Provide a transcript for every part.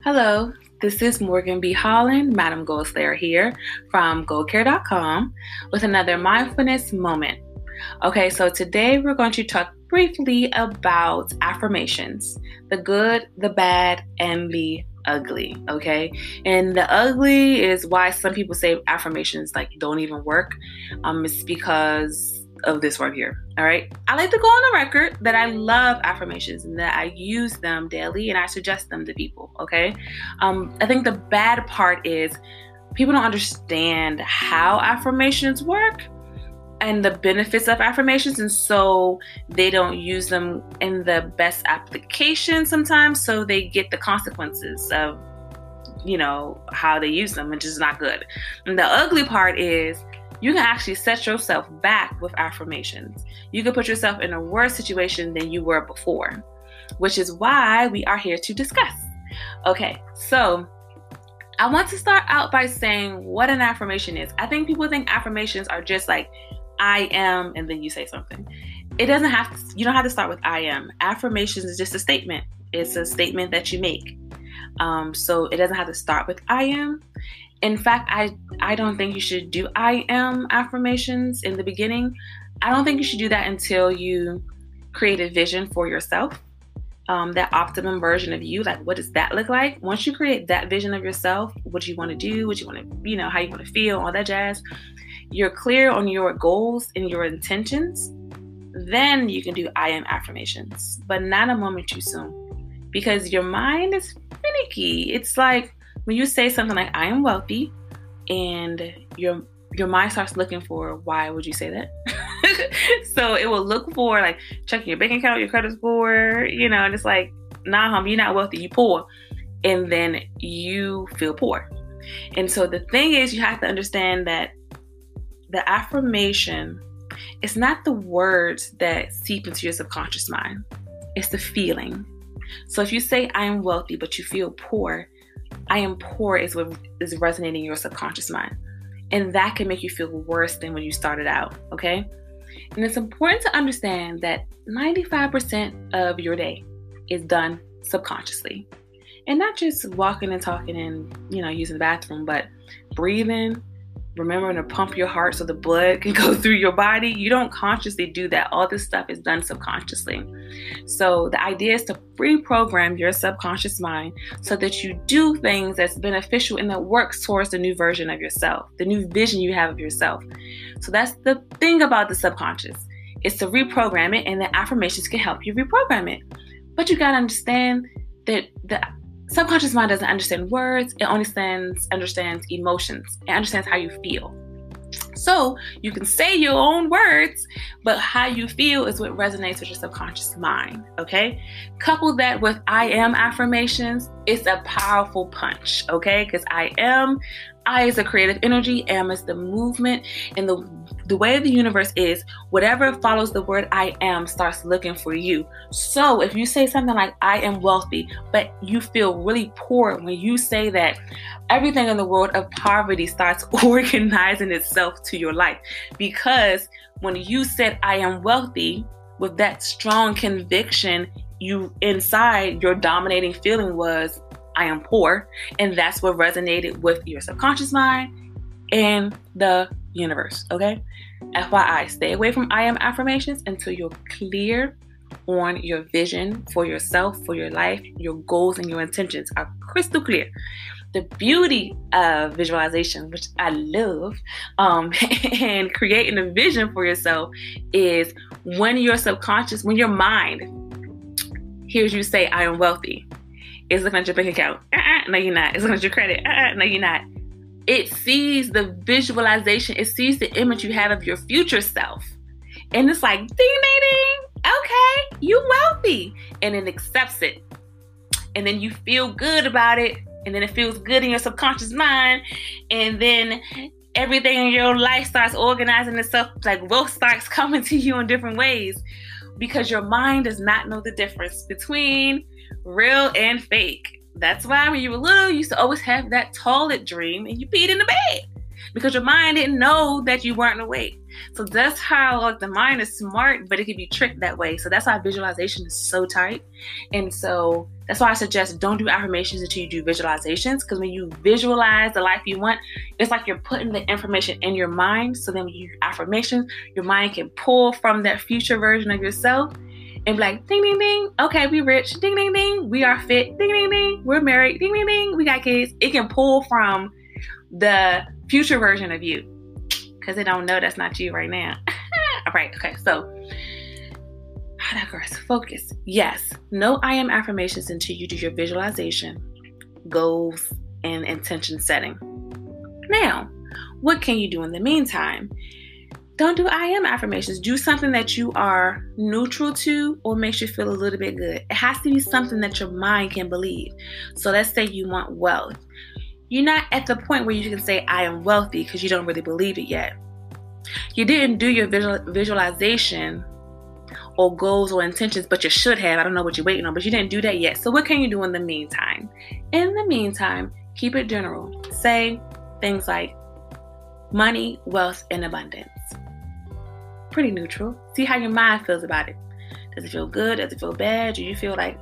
Hello, this is Morgan B. Holland, Madam Goal Slayer here from GoalCare.com with another mindfulness moment. Okay, so today we're going to talk briefly about affirmations, the good, the bad, and the ugly, okay? And the ugly is why some people say affirmations don't even work. It's because of this right here. All right. I like to go on the record that I love affirmations and that I use them daily and I suggest them to people. Okay. I think the bad part is people don't understand how affirmations work and the benefits of affirmations. And so they don't use them in the best application sometimes. So they get the consequences of, how they use them, which is not good. And the ugly part is you can actually set yourself back with affirmations. You can put yourself in a worse situation than you were before, which is why we are here to discuss. Okay, so I want to start out by saying what an affirmation is. I think people think affirmations are just like, I am, and then you say something. You don't have to start with I am. Affirmations is just a statement. It's a statement that you make. So it doesn't have to start with I am. In fact, I don't think you should do I am affirmations in the beginning. I don't think you should do that until you create a vision for yourself, that optimum version of you. Like, what does that look like? Once you create that vision of yourself, what you want to do, what you want to, how you want to feel, all that jazz, you're clear on your goals and your intentions, then you can do I am affirmations, but not a moment too soon, because your mind is finicky. It's like, when you say something like, I am wealthy, and your mind starts looking for, why would you say that? So it will look for, like, checking your bank account, your credit score, and it's like, nah, homie, you're not wealthy, you poor. And then you feel poor. And so the thing is, you have to understand that the affirmation is not the words that seep into your subconscious mind. It's the feeling. So if you say, I am wealthy, but you feel poor, I am poor is what is resonating in your subconscious mind. And that can make you feel worse than when you started out, okay? And it's important to understand that 95% of your day is done subconsciously. And not just walking and talking and, using the bathroom, but breathing, remembering to pump your heart so the blood can go through your body. You don't consciously do that. All this stuff is done subconsciously. So the idea is to reprogram your subconscious mind so that you do things that's beneficial and that works towards the new version of yourself, the new vision you have of yourself. So that's the thing about the subconscious, is to reprogram it, and the affirmations can help you reprogram it. But you got to understand that the subconscious mind doesn't understand words. It only understands emotions. It understands how you feel. So you can say your own words, but how you feel is what resonates with your subconscious mind, okay? Couple that with I am affirmations. It's a powerful punch, okay? Because I is a creative energy, am is the movement, and the way the universe is, whatever follows the word I am starts looking for you. So if you say something like, I am wealthy, but you feel really poor, when you say that, everything in the world of poverty starts organizing itself to your life. Because when you said, I am wealthy, with that strong conviction, inside your dominating feeling was, I am poor. And that's what resonated with your subconscious mind and the universe, okay? FYI, stay away from I am affirmations until you're clear on your vision for yourself, for your life, your goals and your intentions are crystal clear. The beauty of visualization, which I love, and creating a vision for yourself is when your mind hears you say, I am wealthy, it's looking at your bank account. No, you're not. It's looking at your credit. No, you're not. It sees the visualization. It sees the image you have of your future self. And it's like, ding, ding, ding. Okay, you wealthy. And it accepts it. And then you feel good about it. And then it feels good in your subconscious mind. And then everything in your life starts organizing itself. Like wealth starts coming to you in different ways. Because your mind does not know the difference between real and fake. That's why when you were little, you used to always have that toilet dream and you peed in the bed. Because your mind didn't know that you weren't awake. So that's how, like, the mind is smart, but it can be tricked that way. So that's why visualization is so tight. And so that's why I suggest don't do affirmations until you do visualizations, because when you visualize the life you want, it's like you're putting the information in your mind. So then when you do affirmations, your mind can pull from that future version of yourself and be like, ding, ding, ding. Okay, we rich. Ding, ding, ding. We are fit. Ding, ding, ding. We're married. Ding, ding, ding. We got kids. It can pull from the future version of you, because they don't know that's not you right now. All right. Okay. So I digress. Focus. Yes. No I am affirmations until you do your visualization, goals, and intention setting. Now, what can you do in the meantime? Don't do I am affirmations. Do something that you are neutral to or makes you feel a little bit good. It has to be something that your mind can believe. So let's say you want wealth. You're not at the point where you can say I am wealthy because you don't really believe it yet. You didn't do your visualization or goals or intentions, but you should have. I don't know what you're waiting on, but you didn't do that yet. So what can you do in the meantime? In the meantime, keep it general. Say things like money, wealth, and abundance. Pretty neutral. See how your mind feels about it. Does it feel good? Does it feel bad? Do you feel like,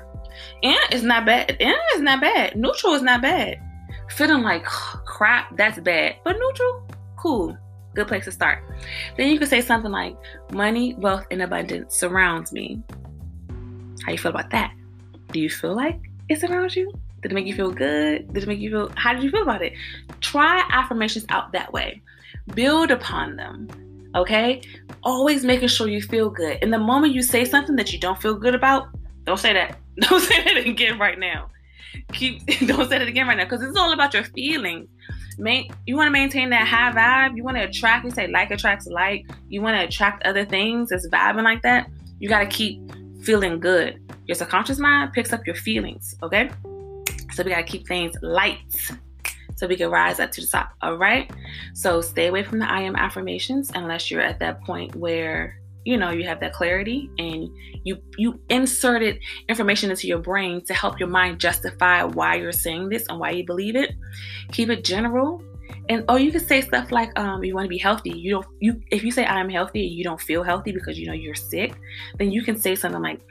it's not bad. It's not bad. Neutral is not bad. Feeling like crap, that's bad. But neutral, cool. Good place to start. Then you can say something like, money, wealth, and abundance surrounds me. How you feel about that? Do you feel like it surrounds you? Did it make you feel good? How did you feel about it? Try affirmations out that way. Build upon them. Okay? Always making sure you feel good. And the moment you say something that you don't feel good about, don't say that. Don't say that again right now. Don't say that again right now, because it's all about your feelings. You want to maintain that high vibe. You want to attract, we say like attracts like. You want to attract other things that's vibing like that. You got to keep feeling good. Your subconscious mind picks up your feelings, okay? So we got to keep things light so we can rise up to the top, all right? So stay away from the I am affirmations unless you're at that point where, you have that clarity and you inserted information into your brain to help your mind justify why you're saying this and why you believe it. Keep it general. And you can say stuff like you want to be healthy. If you say I'm healthy and you don't feel healthy because you're sick, then you can say something like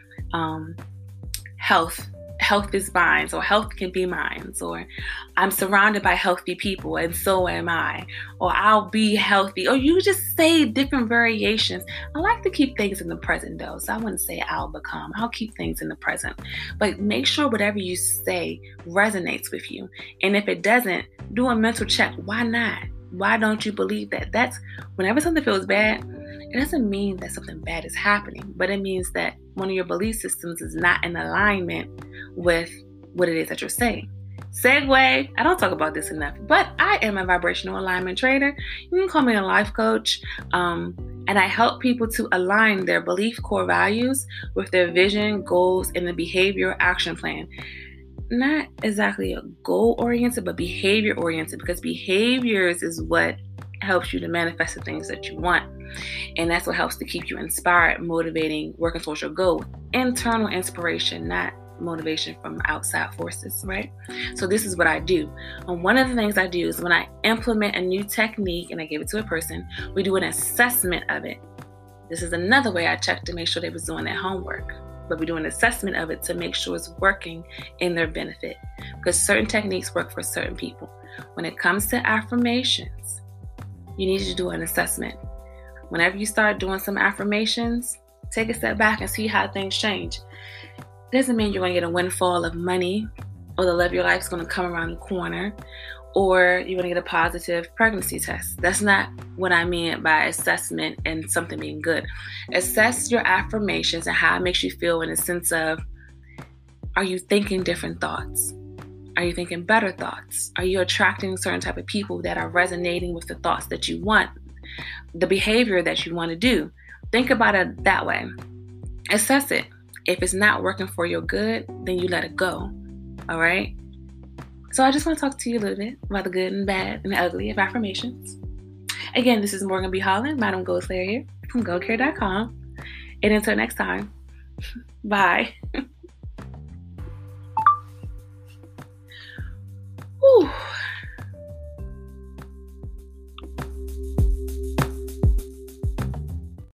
health is mine, or health can be mine, or I'm surrounded by healthy people and so am I, or I'll be healthy, or you just say different variations. I like to keep things in the present though, so I wouldn't say I'll keep things in the present, but make sure whatever you say resonates with you. And if it doesn't, do a mental check. Why not? Why don't you believe that? That's whenever something feels bad, it doesn't mean that something bad is happening, but it means that one of your belief systems is not in alignment with what it is that you're saying. Segue, I don't talk about this enough, but I am a vibrational alignment trainer. You can call me a life coach, and I help people to align their belief core values with their vision, goals, and the behavior action plan. Not exactly a goal-oriented, but behavior-oriented, because behaviors is what helps you to manifest the things that you want. And that's what helps to keep you inspired, motivating, working towards your goal. Internal inspiration, not motivation from outside forces, right? So this is what I do. And one of the things I do is when I implement a new technique and I give it to a person, we do an assessment of it. This is another way I check to make sure they was doing their homework. But we do an assessment of it to make sure it's working in their benefit. Because certain techniques work for certain people. When it comes to affirmations, you need to do an assessment. Whenever you start doing some affirmations, take a step back and see how things change. Doesn't mean you're going to get a windfall of money or the love of your life is going to come around the corner or you're going to get a positive pregnancy test. That's not what I mean by assessment and something being good. Assess your affirmations and how it makes you feel in the sense of, are you thinking different thoughts? Are you thinking better thoughts? Are you attracting certain type of people that are resonating with the thoughts that you want, the behavior that you want to do? Think about it that way. Assess it. If it's not working for your good, then you let it go. All right? So I just want to talk to you a little bit about the good and bad and the ugly of affirmations. Again, this is Morgan B. Holland, Madam Goldslayer here from GoCare.com. And until next time, bye.